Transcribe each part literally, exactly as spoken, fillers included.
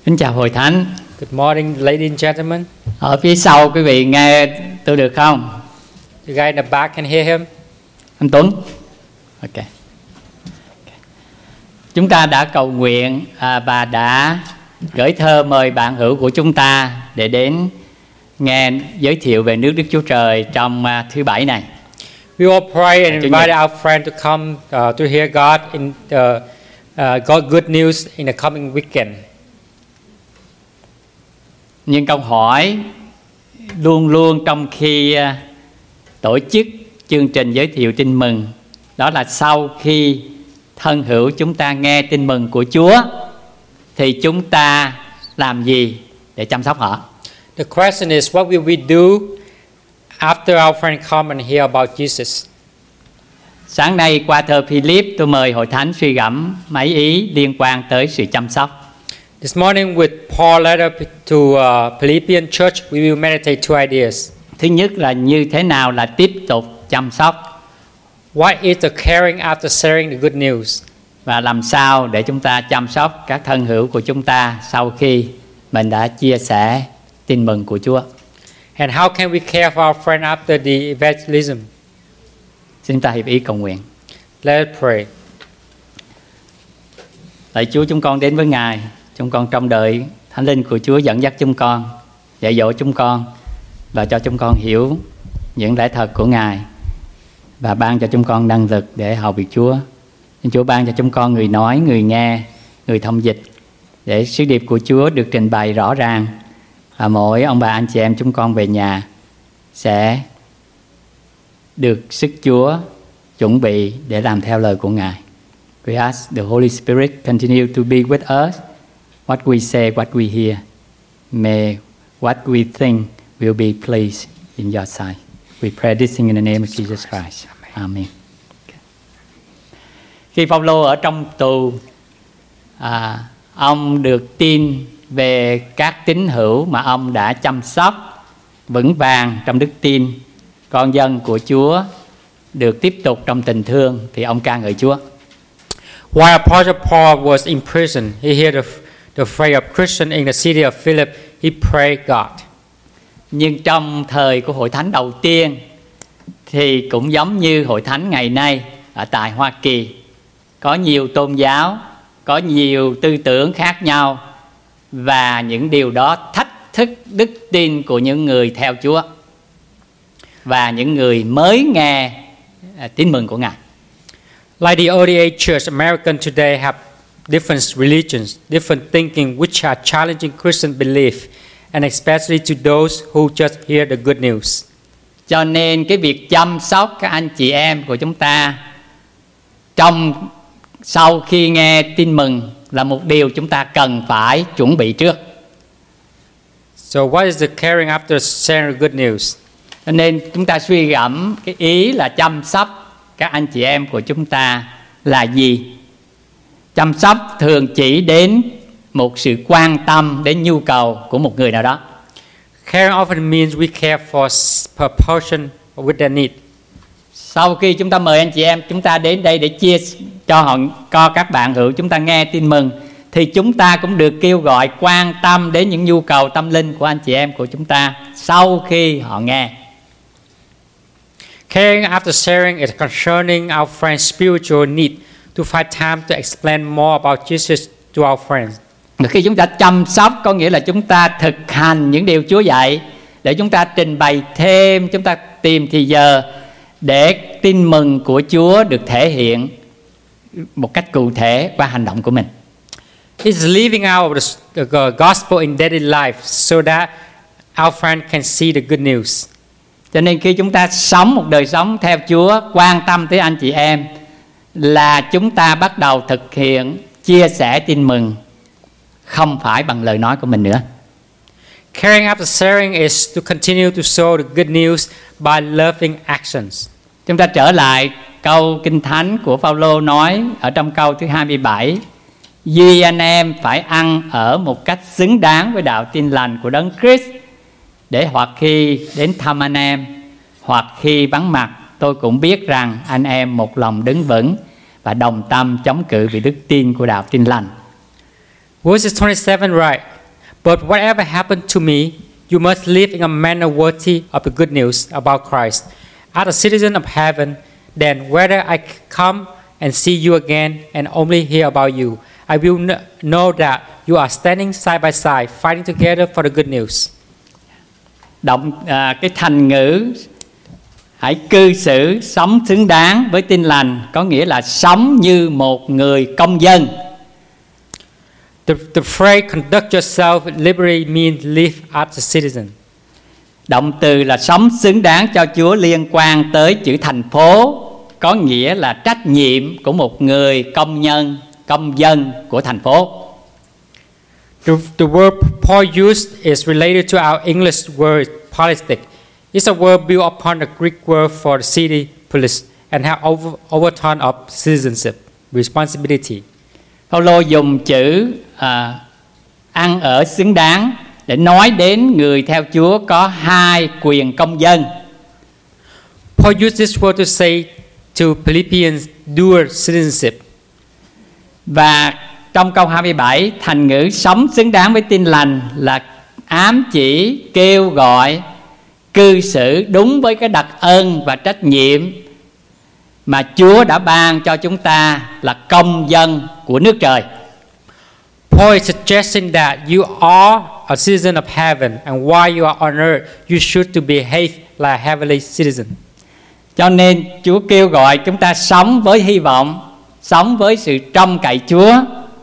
Kính chào hội thánh. Good morning, ladies and gentlemen. Ở phía sau quý vị nghe tôi được không? The guy in the back can hear him. Anh Tuấn. Ok. Chúng ta đã cầu nguyện à, và đã gửi thơ mời bạn hữu của chúng ta để đến nghe giới thiệu về nước Đức Chúa Trời trong à, thứ bảy này. We all pray and invite our friend to come uh, to hear God in the, uh, God good news in the coming weekend. Nhưng câu hỏi luôn luôn trong khi uh, tổ chức chương trình giới thiệu tin mừng, đó là sau khi thân hữu chúng ta nghe tin mừng của Chúa thì chúng ta làm gì để chăm sóc họ? The question is, what will we do after our friend come and hear about Jesus? Sáng nay qua thơ Philip, tôi mời hội thánh suy gẫm mấy ý liên quan tới sự chăm sóc. This morning with Paul letter to uh, Philippian church, we will meditate two ideas. Thứ nhất là như thế nào là tiếp tục chăm sóc. What is the caring after sharing the good news? Và làm sao để chúng ta chăm sóc các thân hữu của chúng ta sau khi mình đã chia sẻ tin mừng của Chúa. And how can we care for our friend after the evangelism? Xin ta hiệp ý cầu nguyện. Let's pray. Lạy Chúa, chúng con đến với Ngài, chúng con trông đợi Thánh Linh của Chúa dẫn dắt chúng con, dạy dỗ chúng con và cho chúng con hiểu những lẽ thật của Ngài và ban cho chúng con năng lực để hầu việc Chúa. Xin Chúa ban cho chúng con người nói, người nghe, người thông dịch để sứ điệp của Chúa được trình bày rõ ràng và mỗi ông bà anh chị em chúng con về nhà sẽ được sức Chúa chuẩn bị để làm theo lời của Ngài. We ask the Holy Spirit continue to be with us. What we say, what we hear, may what we think will be pleased in your sight. We pray this in the name of Jesus Christ. Amen. Khi Phaolô ở trong tù, à, ông được tin về các tín hữu mà ông đã chăm sóc vững vàng trong đức tin, con dân của Chúa được tiếp tục trong tình thương, thì ông ca ngợi Chúa. While Apostle Paul was in prison, he heard the, the phrase of Christian in the city of Philip. He prayed God. Nhưng trong thời của hội thánh đầu tiên thì cũng giống như hội thánh ngày nay ở tại Hoa Kỳ, có nhiều tôn giáo, có nhiều tư tưởng khác nhau và những điều đó thách thức đức tin của những người theo Chúa và những người mới nghe tin mừng của Ngài. Like the O D A Church, American today have different religions, different thinking, which are challenging Christian belief, and especially to those who just hear the good news. Cho nên cái việc chăm sóc các anh chị em của chúng ta trong sau khi nghe tin mừng là một điều chúng ta cần phải chuẩn bị trước. So what is the caring after sharing the good news? Cho nên chúng ta suy gẫm cái ý là chăm sóc các anh chị em của chúng ta là gì? Chăm sóc thường chỉ đến một sự quan tâm đến nhu cầu của một người nào đó. Caring often means we care for per person with their need. Sau khi chúng ta mời anh chị em chúng ta đến đây để chia cho họ, cho các bạn hữu chúng ta nghe tin mừng, thì chúng ta cũng được kêu gọi quan tâm đến những nhu cầu tâm linh của anh chị em của chúng ta sau khi họ nghe. Caring after sharing is concerning our friends' spiritual need to find time to explain more about Jesus to our friends. Khi chúng ta chăm sóc có nghĩa là chúng ta thực hành những điều Chúa dạy để chúng ta trình bày thêm, chúng ta tìm thì giờ để tin mừng của Chúa được thể hiện một cách cụ thể qua hành động của mình. It's living out the gospel in daily life so that our friend can see the good news. Cho nên khi chúng ta sống một đời sống theo Chúa, quan tâm tới anh chị em, là chúng ta bắt đầu thực hiện chia sẻ tin mừng không phải bằng lời nói của mình nữa. Caring after sharing is to continue to show the good news by loving actions. Chúng ta trở lại câu Kinh Thánh của Phaolô nói ở trong câu thứ hai mươi bảy: duy anh em phải ăn ở một cách xứng đáng với đạo tin lành của Đấng Christ, để hoặc khi đến thăm anh em, hoặc khi vắng mặt, tôi cũng biết rằng anh em một lòng đứng vững và đồng tâm chống cự vì đức tin của đạo tin lành. Verse twenty-seven, right? But whatever happened to me, you must live in a manner worthy of the good news about Christ. As a citizen of heaven, then whether I come and see you again and only hear about you, I will kn- know that you are standing side by side, fighting together for the good news. Động à, cái thành ngữ hãy cư xử sống xứng đáng với tin lành có nghĩa là sống như một người công dân. The, the phrase conduct yourself liberally means live as a citizen. Động từ là sống xứng đáng cho Chúa liên quan tới chữ thành phố, có nghĩa là trách nhiệm của một người công nhân, công dân của thành phố. The, the word Paul used is related to our English word politic. It's a word built upon the Greek word for the city police and have over, overtone of citizenship responsibility. Phaolô dùng chữ à, ăn ở xứng đáng để nói đến người theo Chúa có hai quyền công dân. Paul used this word to say to Philippians dual citizenship. Và trong câu hai mươi bảy, thành ngữ sống xứng đáng với tin lành là ám chỉ kêu gọi cư xử đúng với cái đặc ân và trách nhiệm mà Chúa đã ban cho chúng ta là công dân của nước trời. Paul is suggesting that you are a citizen of heaven, and while you are on earth, you should to behave like a heavenly citizen. Cho nên Chúa kêu gọi chúng ta sống với hy vọng, sống với sự trông cậy Chúa.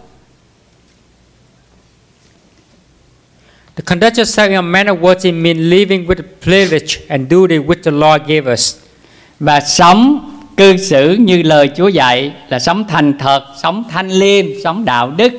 To conduct yourself in a manner worthy means living with privilege and duty which the Lord gave us. Và sống cư xử như lời Chúa dạy là sống thành thật, sống thanh liêm, sống đạo đức.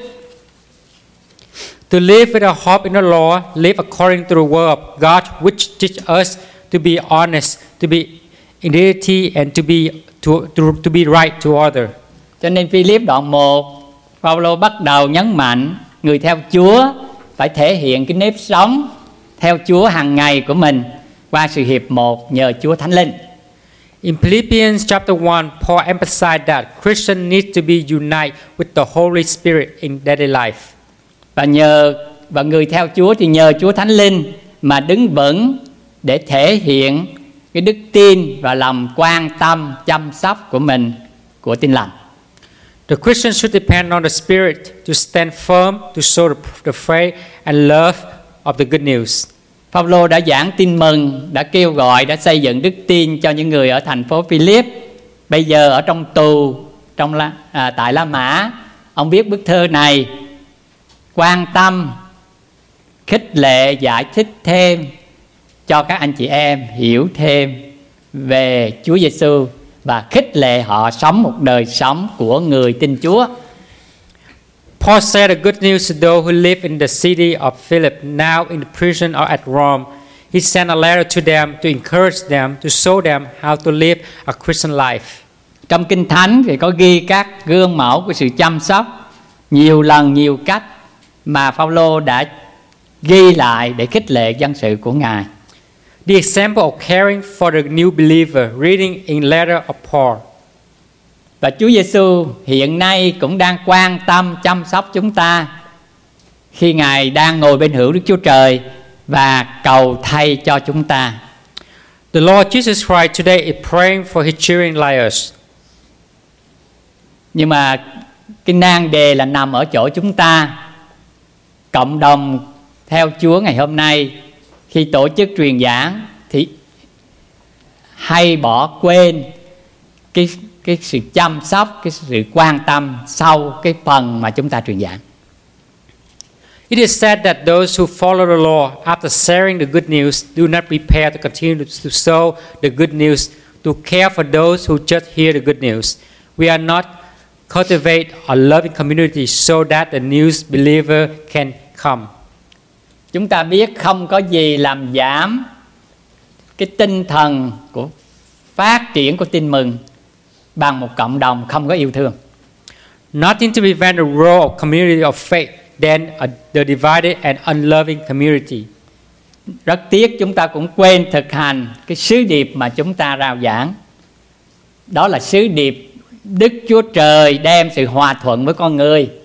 To live with a hope in the Lord, live according to the word of God, which teach us to be honest, to be integrity, and to be to, to, to be right to others. Cho nên Philip đoạn một, Phaolô bắt đầu nhấn mạnh người theo Chúa phải thể hiện cái nếp sống theo Chúa hàng ngày của mình qua sự hiệp một nhờ Chúa Thánh Linh. In Philippians chapter one, Paul emphasized that Christians need to be united with the Holy Spirit in daily life. Và nhờ và người theo Chúa thì nhờ Chúa Thánh Linh mà đứng vững để thể hiện cái đức tin và lòng quan tâm chăm sóc của mình của tin lành. The Christian should depend on the Spirit to stand firm, to show the, the faith and love of the good news. Phaolô đã giảng tin mừng, đã kêu gọi, đã xây dựng đức tin cho những người ở thành phố Philip. Bây giờ ở trong tù, trong La, à, tại La Mã, ông viết bức thơ này quan tâm, khích lệ, giải thích thêm cho các anh chị em hiểu thêm về Chúa Giêsu và khích lệ họ sống một đời sống của người tin Chúa. Paul said the good news to those who live in the city of Philip, now in the prison or at Rome. He sent a letter to them to encourage them, to show them how to live a Christian life. Trong Kinh Thánh thì có ghi các gương mẫu của sự chăm sóc nhiều lần, nhiều cách mà Phaolô đã ghi lại để khích lệ dân sự của Ngài. The example of caring for the new believer, reading in letter of Paul. Và Chúa Giêsu hiện nay cũng đang quan tâm chăm sóc chúng ta khi Ngài đang ngồi bên hữu Đức Chúa Trời và cầu thay cho chúng ta. The Lord Jesus Christ today is praying for His children like us. Nhưng mà cái nan đề là nằm ở chỗ chúng ta. Cộng đồng theo Chúa ngày hôm nay khi tổ chức truyền giảng thì hay bỏ quên cái cái sự chăm sóc, cái sự quan tâm sau cái phần mà chúng ta truyền giảng. It is said that those who follow the Lord after sharing the good news do not prepare to continue to show the good news, to care for those who just hear the good news. We are not cultivate a loving community so that the new believer can come. Chúng ta biết không có gì làm giảm cái tinh thần của phát triển của tin mừng bằng một cộng đồng không có yêu thương. Nothing to prevent the role of community of faith than a, the divided and unloving community. Rất tiếc chúng ta cũng quên thực hành cái sứ điệp mà chúng ta rao giảng. Đó là sứ điệp Đức Chúa Trời đem sự hòa thuận với con người.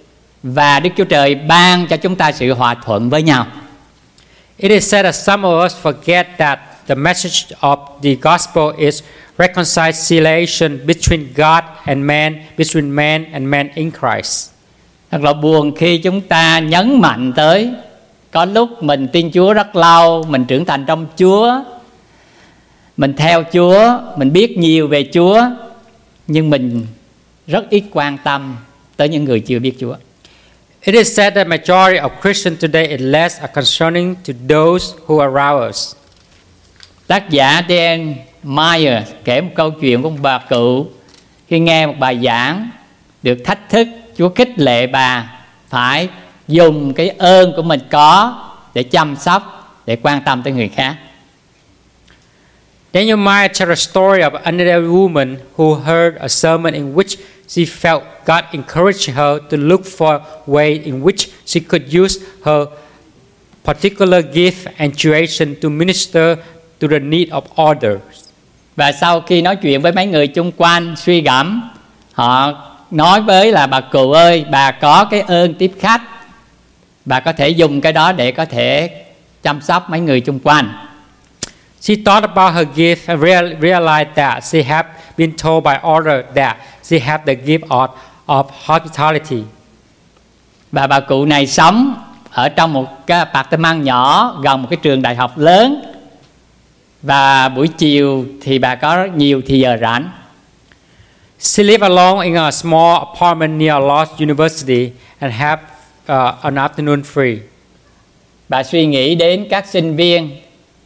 và Đức Chúa Trời ban cho chúng ta sự hòa thuận với nhau. It is said that some of us forget that the message of the gospel is reconciliation between God and man, between man and man in Christ. Thật là buồn khi chúng ta nhấn mạnh tới có lúc mình tin Chúa rất lâu, mình trưởng thành trong Chúa, mình theo Chúa, mình biết nhiều về Chúa, nhưng mình rất ít quan tâm tới những người chưa biết Chúa. It is said that majority of Christians today is less concerning to those who are around us. Tác giả Dan Myers kể một câu chuyện của một bà cụ khi nghe một bài giảng được thách thức, Chúa khích lệ bà phải dùng cái ơn của mình có để chăm sóc, để quan tâm tới người khác. Daniel Myers tells a story of another woman who heard a sermon in which she felt God encouraged her to look for ways in which she could use her particular gift and situation to minister to the need of others. Và sau khi nói chuyện với mấy người chung quanh suy gẫm, họ nói với là bà cụ ơi, bà có cái ơn tiếp khách, bà có thể dùng cái đó để có thể chăm sóc mấy người chung quanh. She thought about her gift and realized that she had been told by others that she had the gift of, of hospitality. Và bà cụ này sống ở trong một cái apartment nhỏ gần một cái trường đại học lớn. Và buổi chiều thì bà có nhiều thì giờ rảnh. She lived alone in a small apartment near Lost University and had uh, an afternoon free. Bà suy nghĩ đến các sinh viên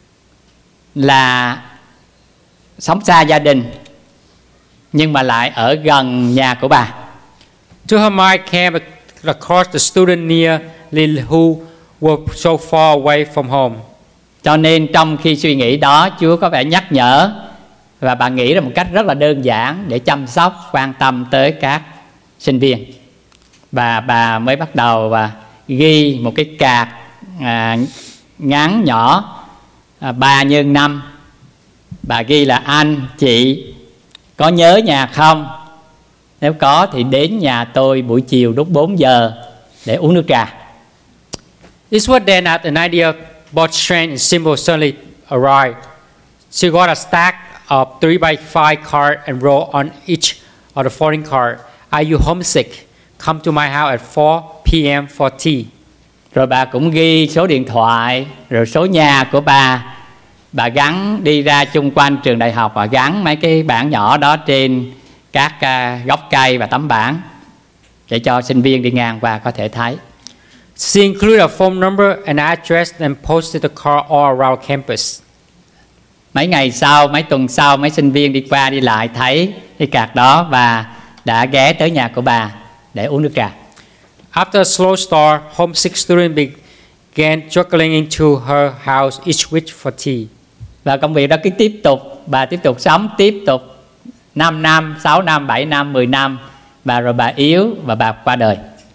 là sống xa gia đình nhưng mà lại ở gần nhà của bà. To her mind came across the student near Lil who were so far away from home. Cho nên trong khi suy nghĩ đó, Chúa có vẻ nhắc nhở và bà nghĩ ra một cách rất là đơn giản để chăm sóc, quan tâm tới các sinh viên. Và bà mới bắt đầu và ghi một cái card à, ngắn nhỏ à, ba nhân năm. Bà ghi là anh, chị có nhớ nhà không? Nếu có thì đến nhà tôi buổi chiều lúc bốn giờ để uống nước trà. This was then at an idea both strange and simple suddenly arrived. She got a stack of three by five cards and wrote on each of the following cards: "Are you homesick? Come to my house at four p.m. for tea." Rồi bà cũng ghi số điện thoại, rồi số nhà của bà. Bà gắn đi ra chung quanh trường đại học và gắn mấy cái bảng nhỏ đó trên các uh, gốc cây và tấm bảng để cho sinh viên đi ngang qua có thể thấy. She included a phone number and address and posted the card all around campus. Mấy ngày sau, mấy tuần sau, mấy sinh viên đi qua đi lại thấy cái card đó và đã ghé tới nhà của bà để uống nước trà. After a slow start, homesick students began juggling into her house each week for tea. Và công việc đó cứ tiếp tục, bà tiếp tục sống, tiếp tục năm năm, sáu năm, bảy năm, mười năm. Và rồi bà yếu và bà qua đời.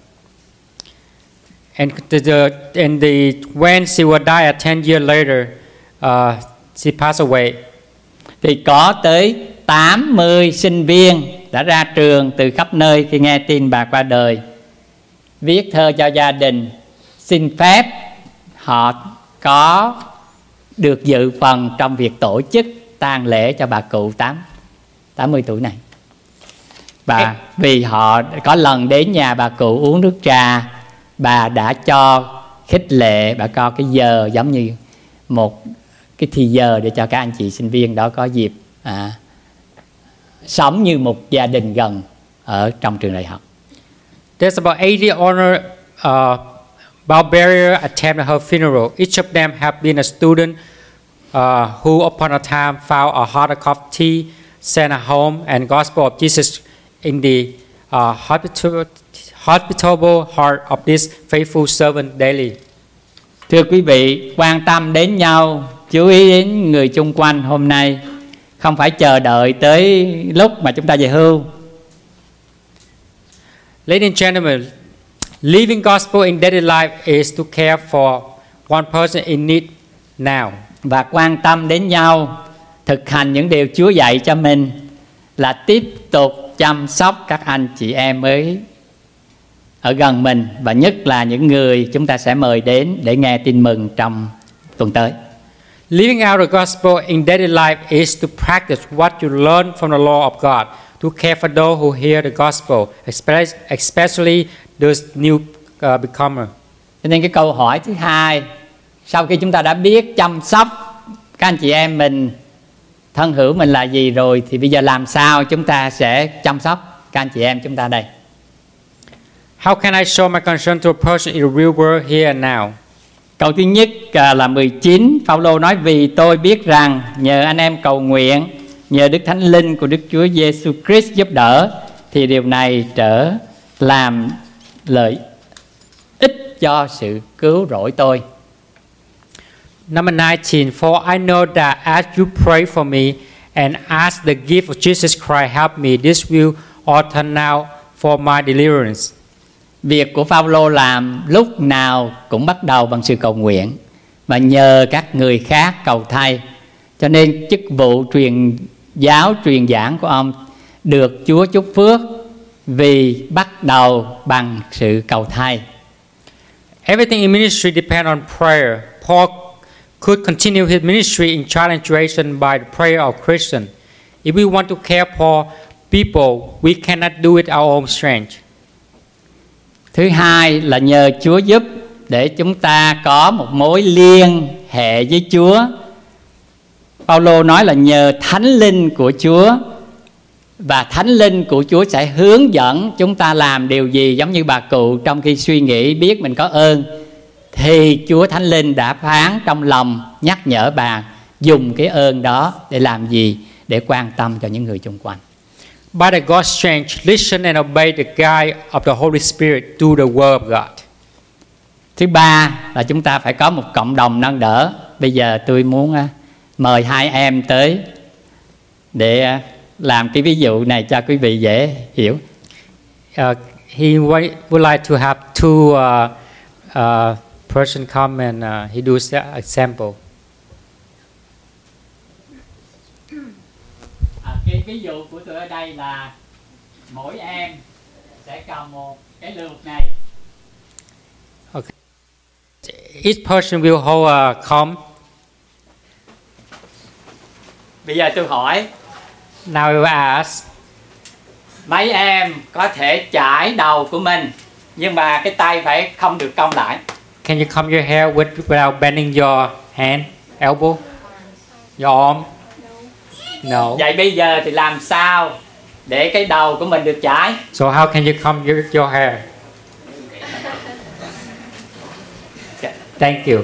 And the, the and the when she would die at ten years later, uh, she passed away. Thì có tới tám mươi sinh viên đã ra trường từ khắp nơi khi nghe tin bà qua đời, viết thơ cho gia đình xin phép họ có được dự phần trong việc tổ chức tang lễ cho bà cụ tám mươi tuổi này. Và vì họ có lần đến nhà bà cụ uống nước trà, bà đã cho khích lệ, bà có cái giờ giống như một cái thì giờ để cho các anh chị sinh viên đó có dịp à, sống như một gia đình gần ở trong trường đại học. There's about eighty honor uh, Barbarians attended her funeral. Each of them have been a student uh, who upon a time found a heart of tea, sent a home and gospel of Jesus in the uh, hospitable, hospitable heart of this faithful servant daily. Thưa quý vị, quan tâm đến nhau, chú ý đến người chung quanh hôm nay, không phải chờ đợi tới lúc mà chúng ta về hưu. Ladies and gentlemen, living gospel in daily life is to care for one person in need now. Và quan tâm đến nhau, thực hành những điều Chúa dạy cho mình là tiếp tục chăm sóc các anh chị em mới ở gần mình, và nhất là những người chúng ta sẽ mời đến để nghe tin mừng trong tuần tới. Living out the gospel in daily life is to practice what you learn from the law of God, to care for those who hear the gospel, especially those new uh, becomers. Cho nên cái câu hỏi thứ hai, sau khi chúng ta đã biết chăm sóc các anh chị em mình, thân hữu mình là gì rồi, thì bây giờ làm sao chúng ta sẽ chăm sóc các anh chị em chúng ta đây? How can I show my concern to a person in the real world here and now? Câu thứ nhất là mười chín, Phaolô nói: vì tôi biết rằng nhờ anh em cầu nguyện, nhờ Đức Thánh Linh của Đức Chúa Giêsu Christ giúp đỡ, thì điều này trở làm lợi ích cho sự cứu rỗi tôi. Number nineteen, for I know that as you pray for me and as the gift of Jesus Christ help me, this will all turn out for my deliverance. Việc của Phaolô làm lúc nào cũng bắt đầu bằng sự cầu nguyện và nhờ các người khác cầu thay. Cho nên chức vụ truyền giáo truyền giảng của ông được Chúa chúc phước vì bắt đầu bằng sự cầu thay. Everything in ministry depends on prayer. Paul could continue his ministry in challenge situation by the prayer of Christians. If we want to care for people, we cannot do it our own strength. Thứ hai là nhờ Chúa giúp để chúng ta có một mối liên hệ với Chúa. Phaolô nói là nhờ Thánh Linh của Chúa, và Thánh Linh của Chúa sẽ hướng dẫn chúng ta làm điều gì. Giống như bà cụ trong khi suy nghĩ biết mình có ơn, thì Chúa Thánh Linh đã phán trong lòng nhắc nhở bà dùng cái ơn đó để làm gì? Để quan tâm cho những người xung quanh. By the God's strength, listen and obey the guide of the Holy Spirit through the Word of God. Thứ ba là chúng ta phải có một cộng đồng nâng đỡ. Bây giờ tôi muốn uh, mời hai em tới để uh, làm cái ví dụ này cho quý vị dễ hiểu. Uh, he would like to have two uh, uh, person come and uh, he does an example. Cái ví dụ của tôi ở đây là mỗi em sẽ cầm một cái lược này. Okay. Each person will hold a comb. Bây giờ tôi hỏi. Now I will ask. Mấy em có thể chải đầu của mình, nhưng mà cái tay phải không được cong lại. Can you comb your hair with, without bending your hand, elbow, your arm? No. Vậy bây giờ thì làm sao để cái đầu của mình được chải? So how can you comb your, your hair? Thank you.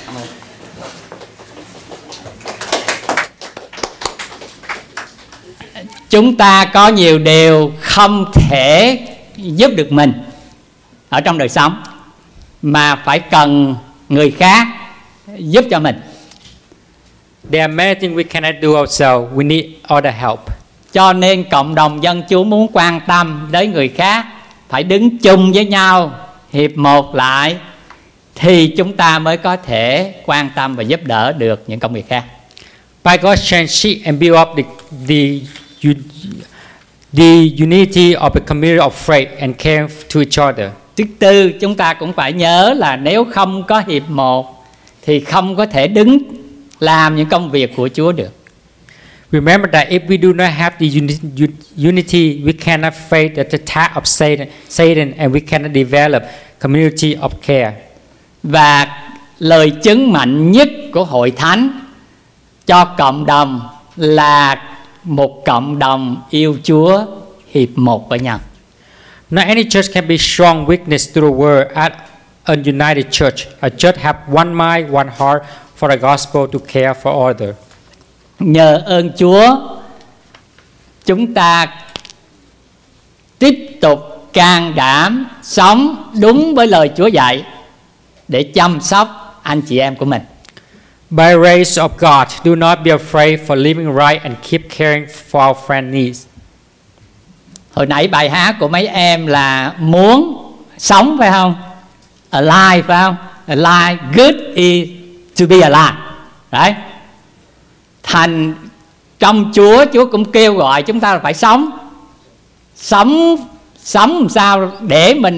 Chúng ta có nhiều điều không thể giúp được mình ở trong đời sống, mà phải cần người khác giúp cho mình. There are many things we cannot do ourselves. We need other help. Cho nên cộng đồng dân Chúa muốn quan tâm đến người khác, phải đứng chung với nhau, hiệp một lại, thì chúng ta mới có thể quan tâm và giúp đỡ được những công việc khác. By God's strength, seek and build up the, the, the unity of the community of faith and care to each other. Thứ tư, chúng ta cũng phải nhớ là nếu không có hiệp một thì không có thể đứng làm những công việc của Chúa được. Remember that if we do not have the unity, we cannot face the attack of Satan, Satan and we cannot develop community of care. Và lời chứng mạnh nhất của Hội Thánh cho cộng đồng là một cộng đồng yêu Chúa, hiệp một với nhau. Not any church can be strong witness to the word at a united church. A church have one mind, one heart for the gospel to care for others. Nhờ ơn Chúa, chúng ta tiếp tục can đảm sống đúng với lời Chúa dạy để chăm sóc anh chị em của mình. By grace of God, do not be afraid for living right and keep caring for our friend needs. Hồi nãy bài hát của mấy em là muốn sống, phải không? Alive, phải không? Alive, good is to be alive. Đấy. Thành trong Chúa, Chúa cũng kêu gọi chúng ta là phải sống. Sống sống làm sao để mình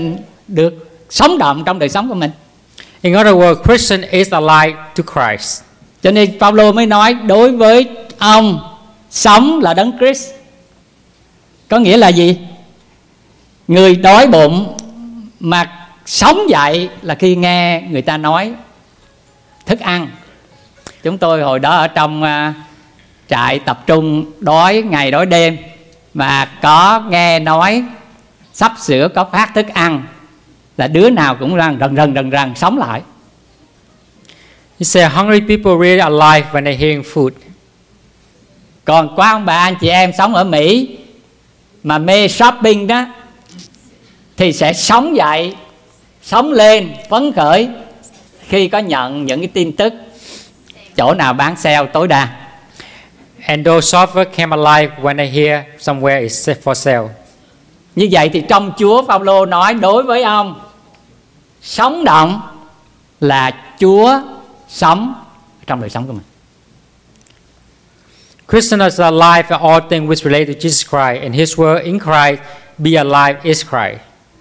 được sống động trong đời sống của mình. In other words, Christian is alive to Christ. Cho nên Phaolô mới nói đối với ông sống là Đấng Christ. Có nghĩa là gì? Người đói bụng mà sống dậy là khi nghe người ta nói thức ăn. Chúng tôi hồi đó ở trong uh, trại tập trung đói ngày đói đêm, mà có nghe nói sắp sửa có phát thức ăn là đứa nào cũng rần rần rần rần rần sống lại. He said, hungry people really alive when they hearing food. Còn có ông bà anh chị em sống ở Mỹ mà mê shopping đó thì sẽ sống dậy, sống lên, phấn khởi khi có nhận những cái tin tức chỗ nào bán sale tối đa. And those shoppers came alive when they hear somewhere is for sale. Như vậy thì trong Chúa, Phaolô nói đối với ông sống động là Chúa sống trong đời sống của mình. Christians are alive in all things which relate to Jesus Christ, and His word in Christ, be alive is Christ.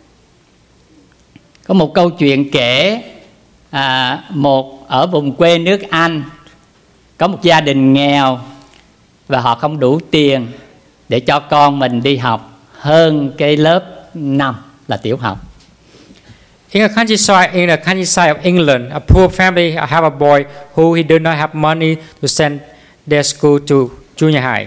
Có một câu chuyện kể à, một ở vùng quê nước Anh có một gia đình nghèo và họ không đủ tiền để cho con mình đi học hơn cái lớp năm là tiểu học. In a countryside, in a countryside of England, a poor family have a boy who he did not have money to send their school to junior high.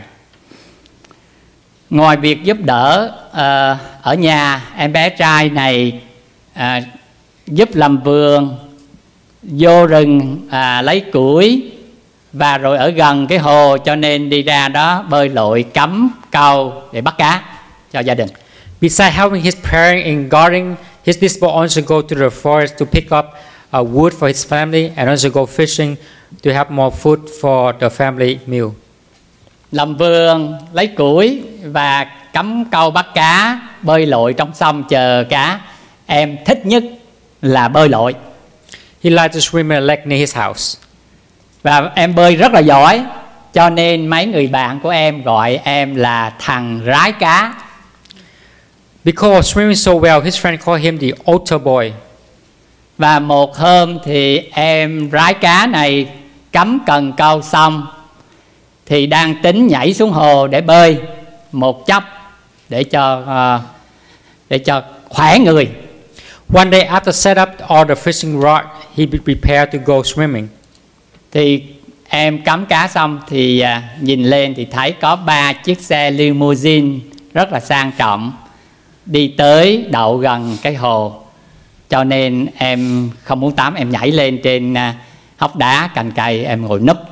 Ngoài việc giúp đỡ uh, ở nhà, em bé trai này uh, giúp làm vườn, vô rừng uh, lấy củi, và rồi ở gần cái hồ cho nên đi ra đó bơi lội, cắm câu để bắt cá cho gia đình. Besides helping his parents in gardening, his disciple also go to the forest to pick up uh, wood for his family and also go fishing to have more food for the family meal. Làm vườn, lấy củi và cắm câu bắt cá, bơi lội trong sông chờ cá. Em thích nhất là bơi lội. He liked to swim in a lake near his house. Và em bơi rất là giỏi, cho nên mấy người bạn của em gọi em là thằng rái cá. Because of swimming so well, his friend called him the otter boy. Và một hôm thì em rái cá này cắm cần câu xong thì đang tính nhảy xuống hồ để bơi một chốc để cho uh, để cho khỏe người. One day after set up all the fishing rod, he prepared to go swimming. Thì em cắm cá xong thì uh, nhìn lên thì thấy có ba chiếc xe limousine rất là sang trọng đi tới đậu gần cái hồ. Cho nên em không muốn tắm, em nhảy lên trên uh, hốc đá cành cây, em ngồi núp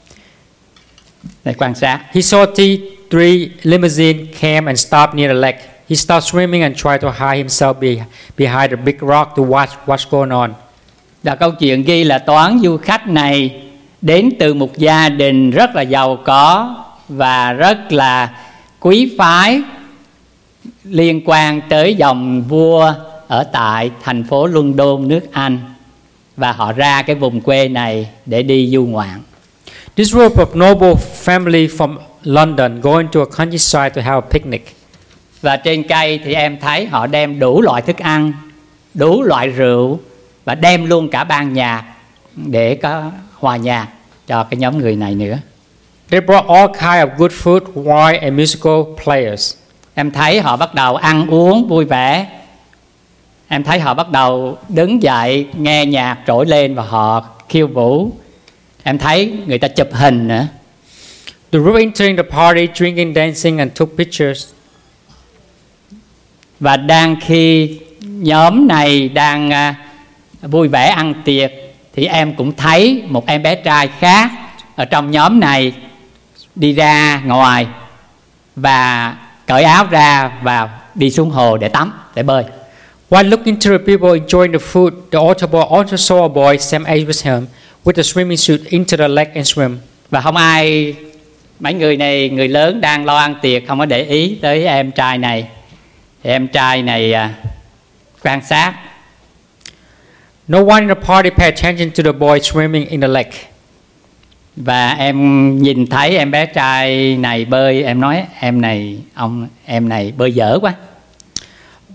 để quan sát. He saw the three limousine came and stopped near the lake. He started swimming and tried to hide himself be, behind a big rock to watch what's going on. Và câu chuyện ghi là toán du khách này đến từ một gia đình rất là giàu có và rất là quý phái liên quan tới dòng vua ở tại thành phố London, nước Anh, và họ ra cái vùng quê này để đi du ngoạn. This group of noble family from London going to a countryside to have a picnic. Và trên cây thì em thấy họ đem đủ loại thức ăn, đủ loại rượu và đem luôn cả ban nhạc để có hòa nhạc cho cái nhóm người này nữa. They brought all kind of good food, wine and musical players. Em thấy họ bắt đầu ăn uống vui vẻ. Em thấy họ bắt đầu đứng dậy nghe nhạc trỗi lên và họ khiêu vũ. Em thấy người ta chụp hình nữa. The group entering the party, drinking, dancing and took pictures. Và đang khi nhóm này đang uh, vui vẻ ăn tiệc thì em cũng thấy một em bé trai khác ở trong nhóm này đi ra ngoài và cởi áo ra và đi xuống hồ để tắm, để bơi. While looking to the people enjoying the food, the altar boy also saw a boy same age with him with a swimming suit into the lake and swim. Và không ai, mấy người này, người lớn đang lo ăn tiệc không có để ý tới em trai này. Thì em trai này uh, quan sát. No one in the party paid attention to the boy swimming in the lake. Và em nhìn thấy em bé trai này bơi, em nói em này, ông em này bơi dở quá.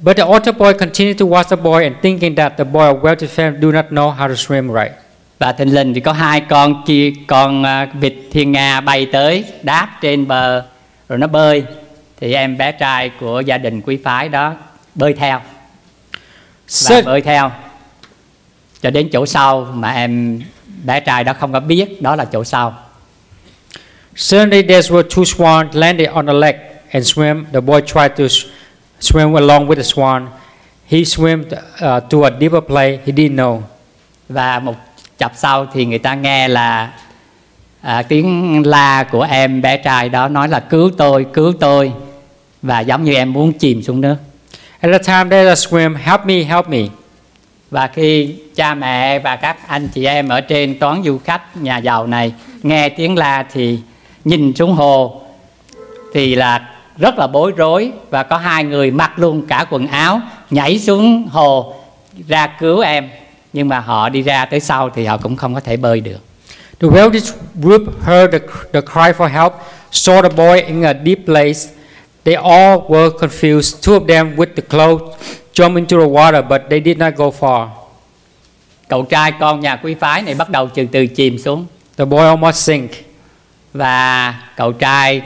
But the altar boy continued to watch the boy and thinking that the boy of wealthy family do not know how to swim right. Và thình lình thì có hai con kia con uh, vịt thiên nga bay tới đáp trên bờ rồi nó bơi, thì em bé trai của gia đình quý phái đó bơi theo và So, bơi theo cho đến chỗ sau mà em bé trai đó không có biết đó là chỗ sau. Suddenly there were two swans landed on the lake and swam. The boy tried to s- swim along with the swan. He swam uh, to a deeper place he didn't know. Và một chập sau thì người ta nghe là à, tiếng la của em bé trai đó nói là cứu tôi, cứu tôi, và giống như em muốn chìm xuống nước. At the time there's a swim, help me, help me. Và khi cha mẹ và các anh chị em ở trên toán du khách nhà giàu này nghe tiếng la thì nhìn xuống hồ thì là rất là bối rối, và có hai người mặc luôn cả quần áo nhảy xuống hồ ra cứu em, nhưng mà họ đi ra tới sau thì họ cũng không có thể bơi được. The wealthy group heard the, the cry for help, saw the boy in a deep place. They all were confused. Two of them with the clothes jumped into the water, but they did not go far. Cậu trai con nhà quý phái này bắt đầu từ từ chìm xuống, The boy almost sank. và cậu trai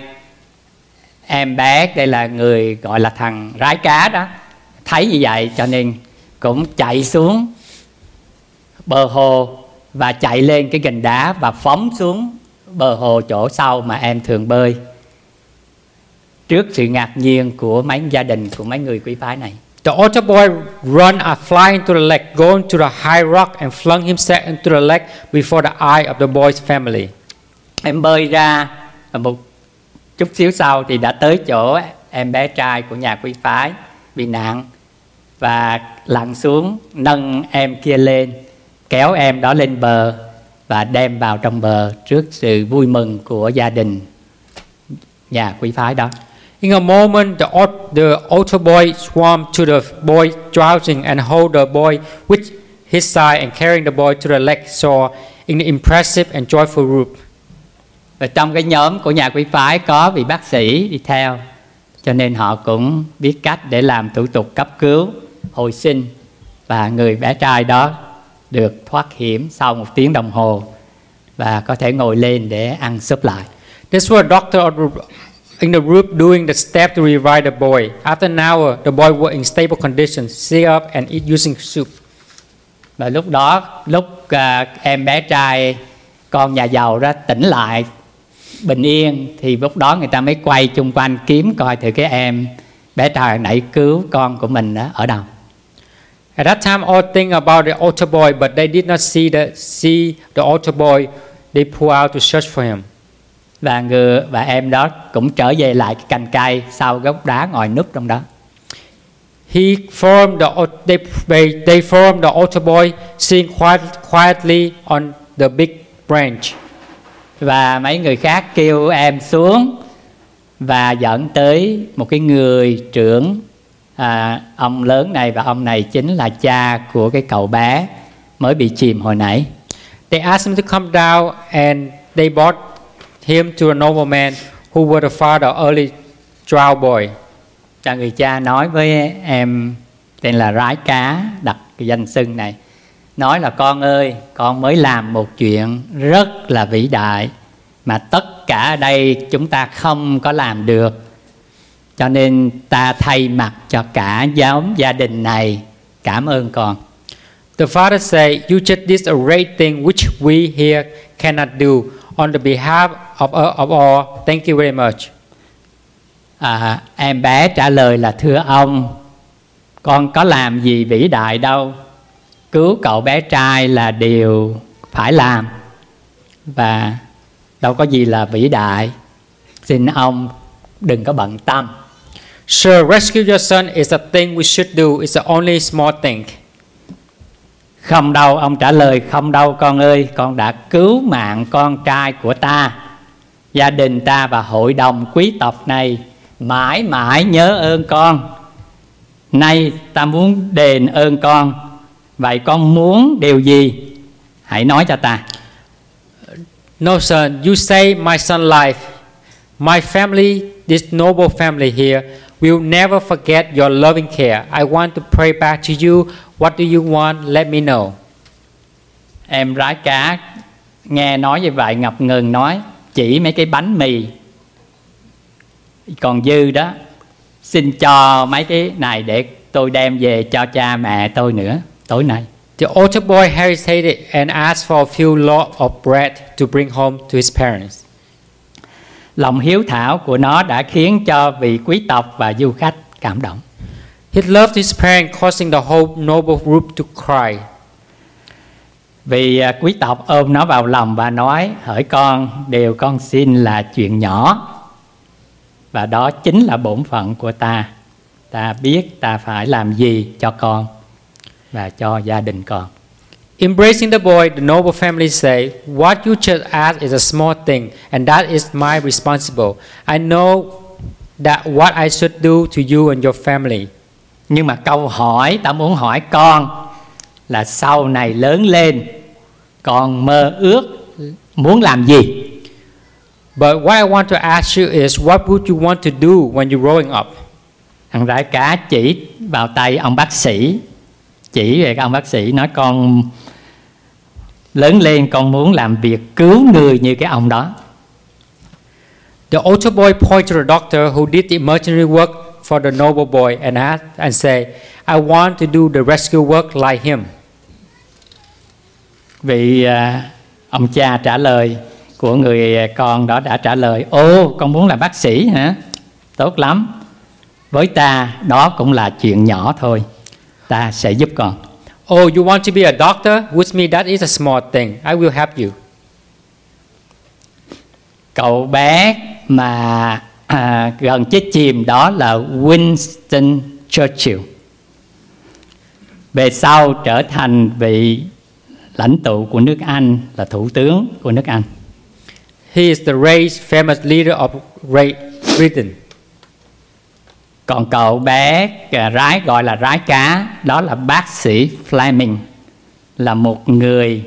em bé, đây là người gọi là thằng rái cá đó, thấy như vậy cho nên cũng chạy xuống bờ hồ và chạy lên cái gành đá và phóng xuống bờ hồ chỗ sau mà em thường bơi, trước sự ngạc nhiên của mấy gia đình của mấy người quý phái này. The altar boy ran and fly into the lake, going to the high rock and flung himself into the lake before the eye of the boy's family. Em bơi ra và một chút xíu sau thì đã tới chỗ em bé trai của nhà quý phái bị nạn, và lặn xuống nâng em kia lên, kéo em đó lên bờ và đem vào trong bờ trước sự vui mừng của gia đình nhà quý phái đó. In a moment, the, al- the altar boy swam to the boy drowsing and hold the boy with his side and carrying the boy to the lake shore in an impressive and joyful group. Và trong cái nhóm của nhà quý phái có vị bác sĩ đi theo, cho nên họ cũng biết cách để làm thủ tục cấp cứu, hồi sinh, và người bé trai đó được thoát hiểm sau một tiếng đồng hồ và có thể ngồi lên để ăn súp lại. This was a doctor in the group doing the step to revive the boy. After an hour, the boy was in stable condition, sit up and eat using soup. Và lúc đó, lúc uh, em bé trai con nhà giàu đó tỉnh lại bình yên, thì lúc đó người ta mới quay chung quanh kiếm coi thử cái em bé trai nãy cứu con của mình đó ở đâu. At that time, all think about the altar boy, but they did not see the see the altar boy. They pulled out to search for him. Và người và em đó cũng trở về lại cái cành cây sau gốc đá ngồi núp trong đó. He formed the they they, they formed the altar boy sitting quiet, quietly on the big branch. Và mấy người khác kêu em xuống và dẫn tới một cái người trưởng, à, ông lớn này, và ông này chính là cha của cái cậu bé mới bị chìm hồi nãy. They asked him to come down and they brought him to a noble man who was the father of early drowned boy. Cha người cha nói với em tên là Rái Cá, đặt cái danh xưng này, nói là con ơi, con mới làm một chuyện rất là vĩ đại mà tất cả ở đây chúng ta không có làm được, cho nên ta thay mặt cho cả nhóm gia đình này cảm ơn con. The father said, "You just did a great thing which we here cannot do. On the behalf of, of all, thank you very much." À, em bé trả lời là thưa ông, con có làm gì vĩ đại đâu, cứu cậu bé trai là điều phải làm và đâu có gì là vĩ đại, xin ông đừng có bận tâm. Sir, rescue your son is a thing we should do. It's the only small thing. Không đâu, ông trả lời, không đâu con ơi, con đã cứu mạng con trai của ta, gia đình ta và hội đồng quý tộc này mãi mãi nhớ ơn con. Nay ta muốn đền ơn con, vậy con muốn điều gì? Hãy nói cho ta. No, son, you saved my son's life. My family, this noble family here, We'll never forget your loving care. I want to pray back to you. What do you want? Let me know. Em rái cá nghe nói như vậy ngập ngừng nói, chỉ mấy cái bánh mì còn dư đó, xin cho mấy cái này để tôi đem về cho cha mẹ tôi nữa tối nay. The older boy hesitated and asked for a few loaves of bread to bring home to his parents. Lòng hiếu thảo của nó đã khiến cho vị quý tộc và du khách cảm động. He loved his parents, causing the whole noble group to cry. Vì quý tộc ôm nó vào lòng và nói, hỡi con, điều con xin là chuyện nhỏ, và đó chính là bổn phận của ta. Ta biết ta phải làm gì cho con và cho gia đình con. Embracing the boy, the noble family say, what you just asked is a small thing, and that is my responsible. I know that what I should do to you and your family. Nhưng mà câu hỏi ta muốn hỏi con là sau này lớn lên, con mơ ước muốn làm gì? But what I want to ask you is, what would you want to do when you're growing up? Thằng rái cá chỉ vào tay ông bác sĩ, chỉ về cái ông bác sĩ nói con lớn lên con muốn làm việc cứu người như cái ông đó. The older boy pointed to the doctor who did the emergency work for the noble boy and asked and said, I want to do the rescue work like him. Vì uh, ông cha trả lời của người con đó đã trả lời, ô con muốn làm bác sĩ hả? Tốt lắm. Với ta đó cũng là chuyện nhỏ thôi. Ta sẽ giúp con. Oh, you want to be a doctor? With me that is a small thing. I will help you. Cậu bé mà à, gần chết chìm đó là Winston Churchill. Về sau trở thành vị lãnh tụ của nước Anh, là thủ tướng của nước Anh. He is the raised famous leader of Great Britain. Còn cậu bé rái gọi là rái cá, đó là bác sĩ Fleming, là một người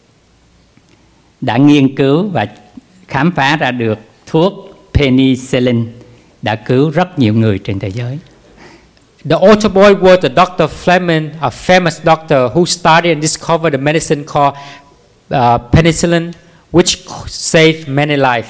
đã nghiên cứu và khám phá ra được thuốc penicillin, đã cứu rất nhiều người trên thế giới. The older boy was the Doctor Fleming, a famous doctor who studied and discovered the medicine called uh, penicillin, which saved many lives.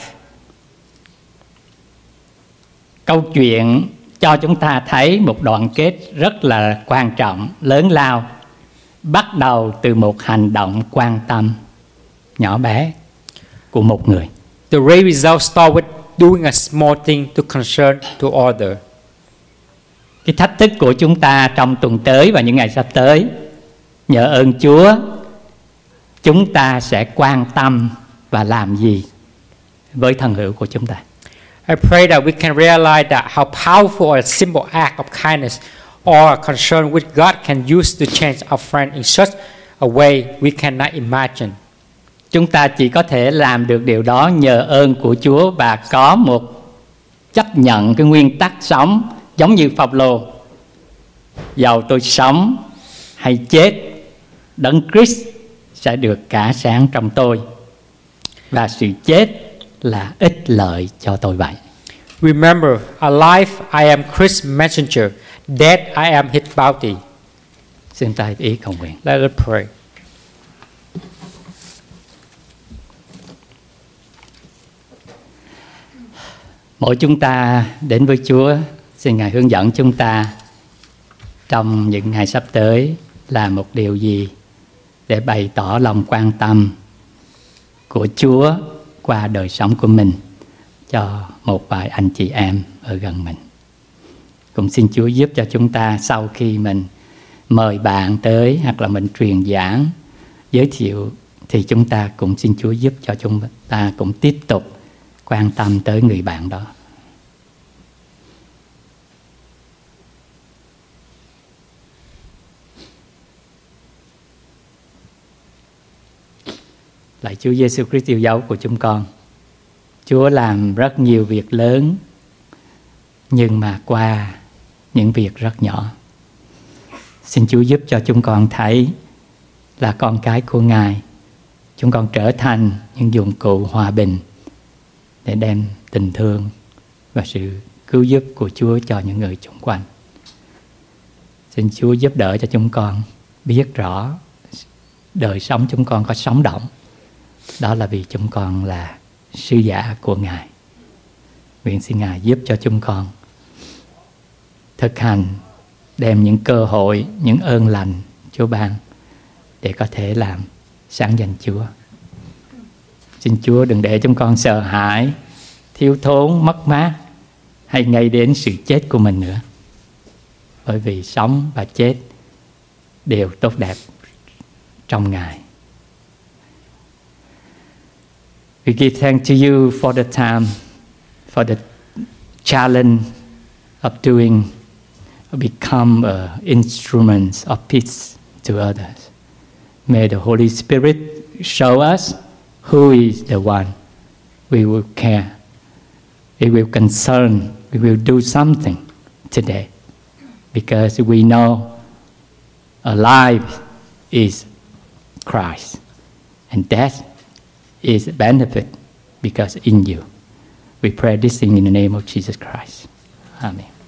Câu chuyện cho chúng ta thấy một đoạn kết rất là quan trọng, lớn lao, bắt đầu từ một hành động quan tâm nhỏ bé của một người. The great result starts with doing a small thing to concern to others. Cái thách thức của chúng ta trong tuần tới và những ngày sắp tới, nhờ ơn Chúa, chúng ta sẽ quan tâm và làm gì với thân hữu của chúng ta. I pray that we can realize that how powerful a simple act of kindness or a concern with God can use to change our friend in such a way we cannot imagine. Chúng ta chỉ có thể làm được điều đó nhờ ơn của Chúa và có một chấp nhận cái nguyên tắc sống giống như Phao-lô. Dầu tôi sống hay chết, Đấng Christ sẽ được cả sáng trong tôi, và sự chết là ích lợi cho tôi vậy. Remember, alive I am Christ's messenger, dead I am his bounty. Xin ta ý cầu nguyện. Let us pray. Mỗi chúng ta đến với Chúa, xin Ngài hướng dẫn chúng ta trong những ngày sắp tới làm một điều gì để bày tỏ lòng quan tâm của Chúa qua đời sống của mình cho một vài anh chị em ở gần mình. Cũng xin Chúa giúp cho chúng ta sau khi mình mời bạn tới hoặc là mình truyền giảng, giới thiệu, thì chúng ta cũng xin Chúa giúp cho chúng ta cũng tiếp tục quan tâm tới người bạn đó. Lạy Chúa Giêsu Christ yêu dấu của chúng con, Chúa làm rất nhiều việc lớn, nhưng mà qua những việc rất nhỏ. Xin Chúa giúp cho chúng con thấy là con cái của Ngài, chúng con trở thành những dụng cụ hòa bình để đem tình thương và sự cứu giúp của Chúa cho những người xung quanh. Xin Chúa giúp đỡ cho chúng con biết rõ đời sống chúng con có sống động. Đó là vì chúng con là sứ giả của Ngài. Nguyện xin Ngài giúp cho chúng con thực hành, đem những cơ hội, những ơn lành Chúa ban để có thể làm sáng danh Chúa. Xin Chúa đừng để chúng con sợ hãi, thiếu thốn, mất mát hay ngay đến sự chết của mình nữa. Bởi vì sống và chết đều tốt đẹp trong Ngài. We give thanks to you for the time, for the challenge of doing, become an instrument of peace to others. May the Holy Spirit show us who is the one we will care, we will concern, we will do something today. Because we know alive is Christ, and death is a benefit because in you. We pray this thing in the name of Jesus Christ. Amen.